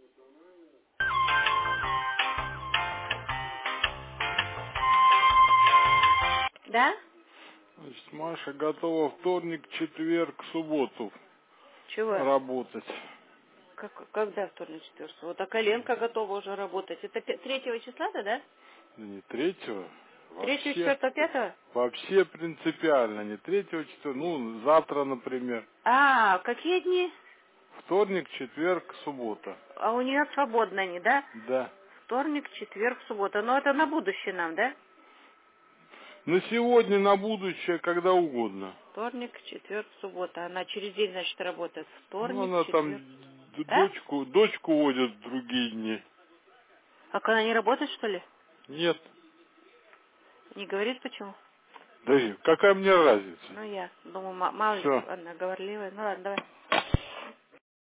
Да? Значит, Маша готова вторник, четверг, субботу Чего? работать. Когда вторник, четверг? Вот, а коленка готова уже работать. Это 3 числа-то, да? Да не третьего, 3, вообще. 4, 5? Вообще принципиально, не третьего, четвертого, ну, завтра, например. А, какие дни? Вторник, четверг, суббота. А у нее свободно они, да? Да. Вторник, четверг, суббота. Но это на будущее нам, да? На сегодня, на будущее, когда угодно. Вторник, четверг, суббота. Она через день, значит, работает. Ну, Вторник, она там четверг. А? дочку водит в другие дни. А она не работает, что ли? Нет. Не говорит почему? Да и какая мне разница? Ну, я думаю, мало ли, Все. она говорливая. Ну, ладно, давай.